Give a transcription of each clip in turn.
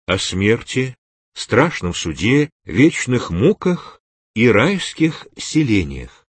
о смерти, страшном суде, вечных муках и райских селениях.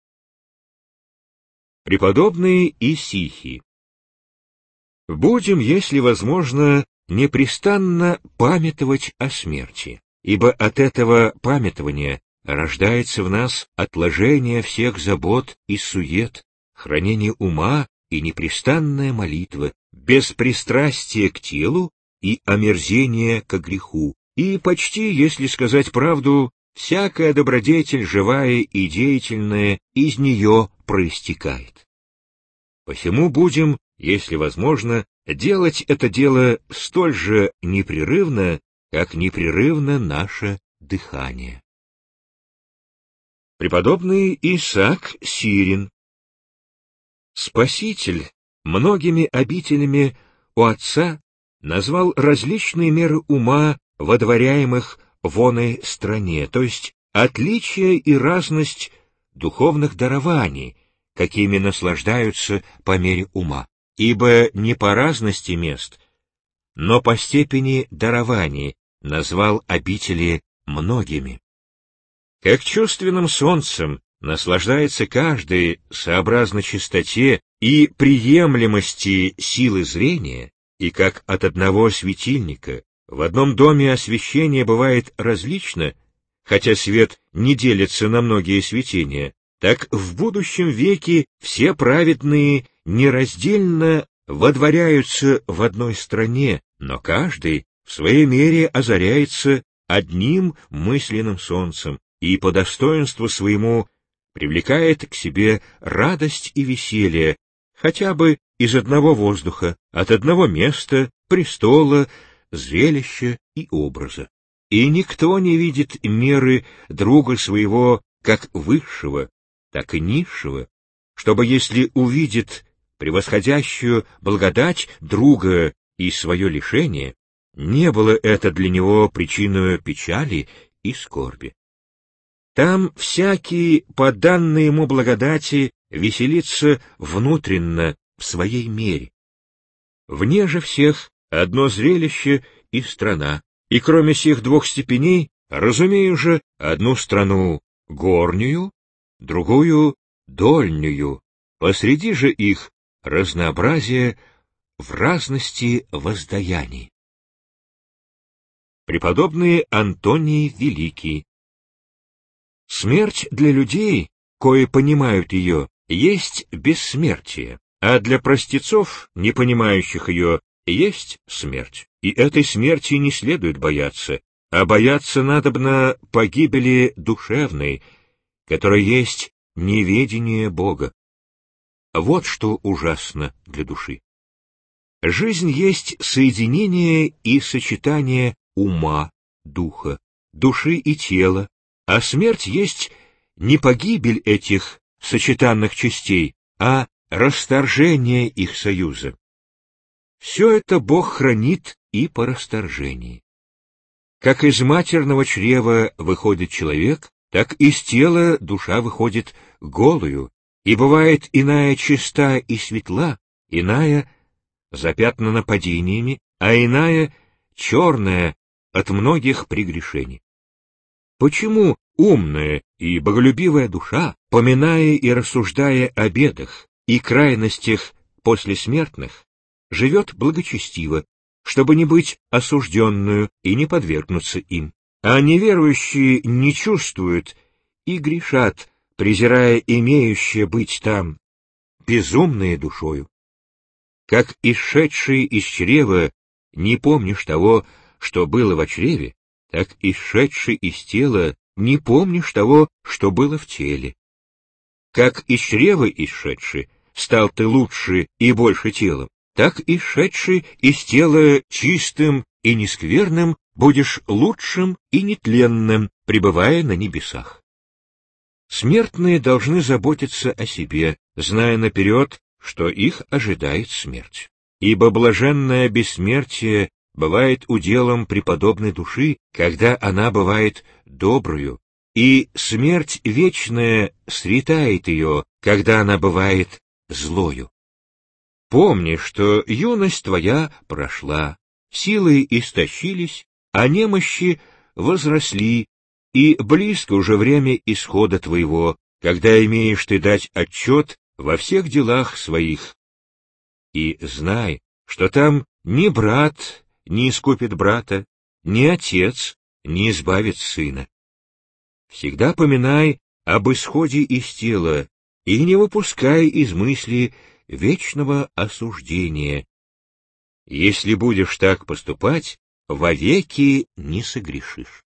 Преподобный Исихий. Будем, если возможно, непрестанно памятовать о смерти, ибо от этого памятования рождается в нас отложение всех забот и сует, хранение ума и непрестанная молитва, беспристрастие к телу и омерзение ко греху, и почти, если сказать правду, всякая добродетель, живая и деятельная, из нее проистекает. Посему будем, если возможно, делать это дело столь же непрерывно, как непрерывно наше дыхание. Преподобный Исаак Сирин. Спаситель многими обителями у Отца назвал различные меры ума, водворяемых в оной стране, то есть отличие и разность духовных дарований, какими наслаждаются по мере ума, ибо не по разности мест, но по степени дарований назвал обители многими. Как чувственным солнцем наслаждается каждый сообразно чистоте и приемлемости силы зрения, и как от одного светильника в одном доме освещение бывает различно, хотя свет не делится на многие светения, так в будущем веке все праведные нераздельно водворяются в одной стране, но каждый в своей мере озаряется одним мысленным солнцем и по достоинству своему привлекает к себе радость и веселье, хотя бы из одного воздуха, от одного места, престола, зрелища и образа. И никто не видит меры друга своего как высшего, так и низшего, чтобы, если увидит превосходящую благодать друга и свое лишение, не было это для него причиной печали и скорби. Там всякий, по данной ему благодати, веселится внутренно, в своей мере. Вне же всех одно зрелище и страна, и кроме сих двух степеней, разумею же, одну страну горнюю, другую дольнюю, посреди же их разнообразие в разности воздаяний. Преподобный Антоний Великий. Смерть для людей, кои понимают ее, есть бессмертие, а для простецов, не понимающих ее, есть смерть. И этой смерти не следует бояться, а бояться надобно погибели душевной, которая есть неведение Бога. Вот что ужасно для души. Жизнь есть соединение и сочетание ума, духа, души и тела, а смерть есть не погибель этих сочетанных частей, а расторжение их союза. Все это Бог хранит и по расторжении. Как из матерного чрева выходит человек, так из тела душа выходит голую, и бывает иная чиста и светла, иная запятнана падениями, а иная черная от многих прегрешений. Почему умная и боголюбивая душа, поминая и рассуждая о бедах и крайностях послесмертных, живет благочестиво, чтобы не быть осужденную и не подвергнуться им, а неверующие не чувствуют и грешат, презирая имеющее быть там, безумные душою? Как исшедший из чрева не помнишь того, что было во чреве, так исшедший из тела не помнишь того, что было в теле. Как из чрева исшедший стал ты лучше и больше телом, так исшедший из тела чистым и нескверным будешь лучшим и нетленным, пребывая на небесах. Смертные должны заботиться о себе, зная наперед, что их ожидает смерть. Ибо блаженное бессмертие бывает уделом преподобной души, когда она бывает добрую, и смерть вечная сретает ее, когда она бывает злою. Помни, что юность твоя прошла, силы истощились, а немощи возросли, и близко уже время исхода твоего, когда имеешь ты дать отчет во всех делах своих. И знай, что там ни брат не искупит брата, ни отец не избавит сына. Всегда поминай об исходе из тела и не выпускай из мысли вечного осуждения. Если будешь так поступать, вовеки не согрешишь.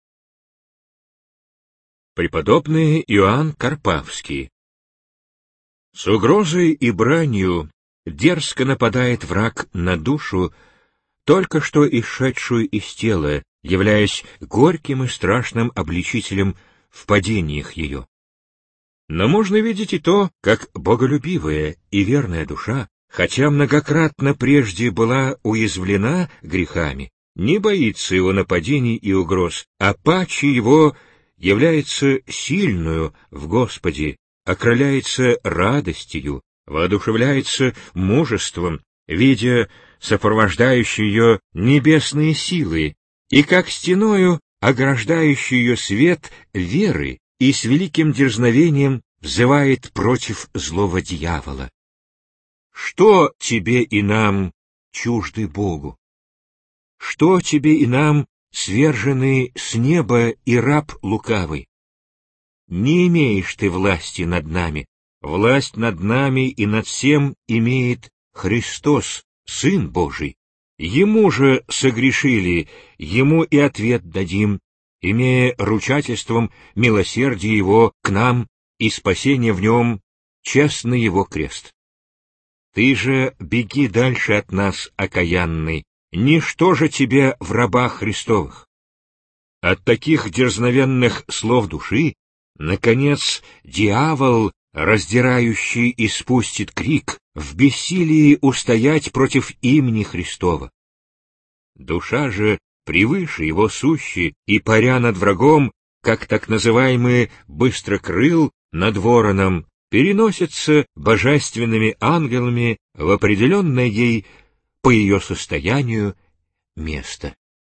Преподобный Иоанн Карпавский. С угрозой и бранью дерзко нападает враг на душу, только что исшедшую из тела, являясь горьким и страшным обличителем в падениях ее. Но можно видеть и то, как боголюбивая и верная душа, хотя многократно прежде была уязвлена грехами, не боится его нападений и угроз, а паче его является сильную в Господе, окрыляется радостью, воодушевляется мужеством, видя сопровождающие ее небесные силы, и как стеною ограждающий ее свет веры, и с великим дерзновением взывает против злого дьявола. Что тебе и нам, чужды Богу? Что тебе и нам, сверженный с неба и раб лукавый? Не имеешь ты власти над нами. Власть над нами и над всем имеет Христос, Сын Божий. Ему же согрешили, ему и ответ дадим, имея ручательством милосердие его к нам и спасение в нем, честный его крест. Ты же беги дальше от нас, окаянный, ничто же тебе в рабах Христовых. От таких дерзновенных слов души, наконец, дьявол, раздирающий, испустит крик, в бессилии устоять против имени Христова. Душа же, превыше его сущи, и паря над врагом, как так называемый быстрокрыл над вороном, переносится божественными ангелами в определенное ей по ее состоянию место.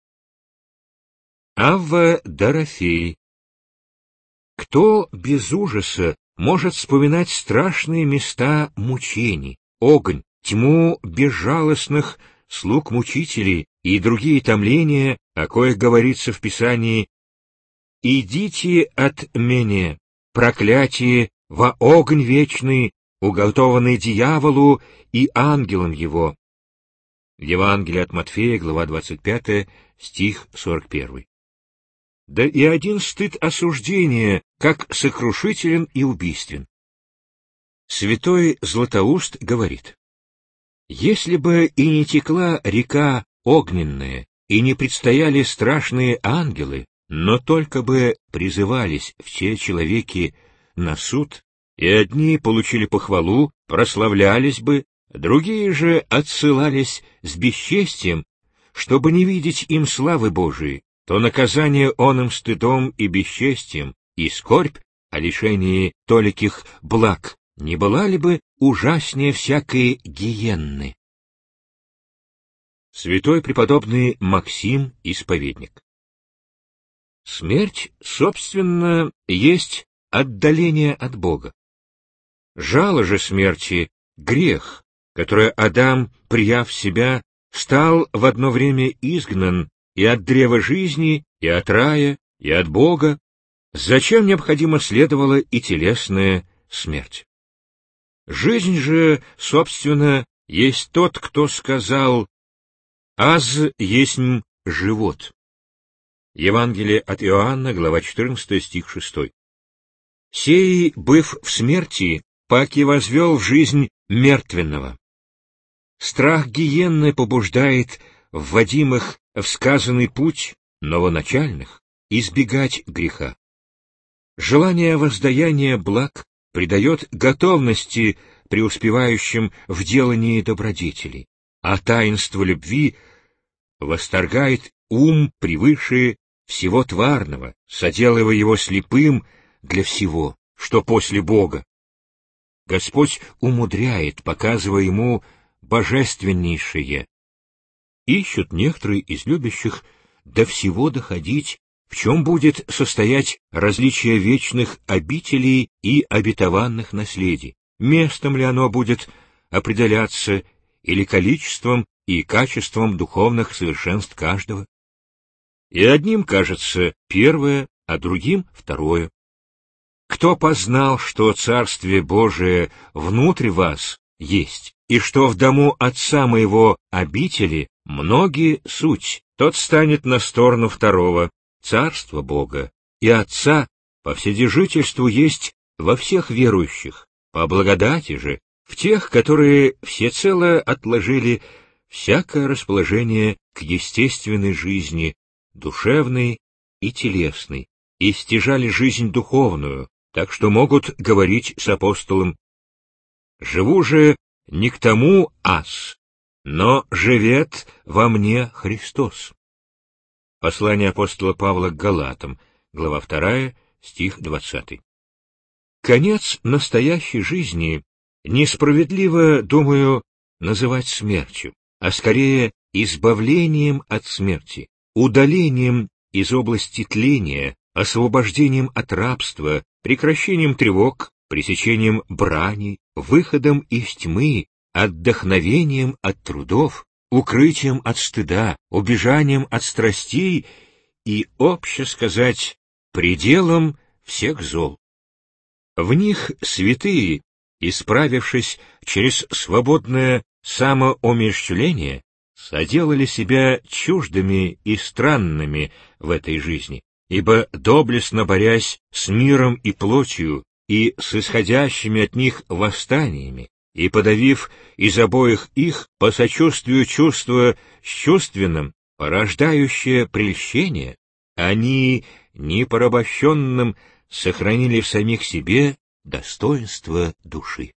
Авва Дорофей. Кто без ужаса может вспоминать страшные места мучений, огонь, тьму безжалостных слуг мучителей и другие томления, о коих говорится в Писании: «Идите от меня, проклятие, во огонь вечный, уготованный дьяволу и ангелам его». Евангелие от Матфея, глава 25, стих 41. Да и один стыд осуждения, как сокрушителен и убийствен. Святой Златоуст говорит: «Если бы и не текла река огненная, и не предстояли страшные ангелы, но только бы призывались все человеки на суд, и одни получили похвалу, прославлялись бы, другие же отсылались с бесчестием, чтобы не видеть им славы Божией, то наказание оным стыдом и бесчестием, и скорбь о лишении толиких благ не была ли бы ужаснее всякой гиенны?» Святой преподобный Максим Исповедник. Смерть, собственно, есть отдаление от Бога. Жало же смерти — грех, который Адам, прияв себя, стал в одно время изгнан и от древа жизни, и от рая, и от Бога, зачем необходимо следовала и телесная смерть. Жизнь же, собственно, есть тот, кто сказал: «Аз есмь живот». Евангелие от Иоанна, глава 14, стих 6. «Сей, быв в смерти, паки возвел в жизнь мертвенного». Страх гиенны побуждает вводимых в сказанный путь новоначальных избегать греха. Желание воздаяния благ придает готовности преуспевающим в делании добродетелей, а таинство любви восторгает ум превыше всего тварного, соделывая его слепым для всего, что после Бога. Господь умудряет, показывая ему божественнейшее. Ищут некоторые из любящих до всего доходить, в чем будет состоять различие вечных обителей и обетованных наследий, местом ли оно будет определяться или количеством и качеством духовных совершенств каждого. И одним кажется первое, а другим второе. Кто познал, что Царствие Божие внутри вас есть, и что в дому Отца моего обители многие суть, тот станет на сторону второго, Царства Бога и Отца по вседержительству есть во всех верующих, по благодати же в тех, которые всецело отложили всякое расположение к естественной жизни, душевной и телесной, и стяжали жизнь духовную, так что могут говорить с апостолом: «Живу же не к тому аз, но живет во мне Христос». Послание апостола Павла к Галатам, глава 2, стих 20. Конец настоящей жизни несправедливо, думаю, называть смертью, а скорее избавлением от смерти, удалением из области тления, освобождением от рабства, прекращением тревог, пресечением брани, выходом из тьмы, отдохновением от трудов, укрытием от стыда, убежанием от страстей и, обще сказать, пределом всех зол. В них святые, исправившись через свободное самоумерщвление, соделали себя чуждыми и странными в этой жизни, ибо, доблестно борясь с миром и плотью и с исходящими от них восстаниями, и подавив из обоих их по сочувствию чувства с чувственным, порождающее прельщение, они непорабощенным сохранили в самих себе достоинство души.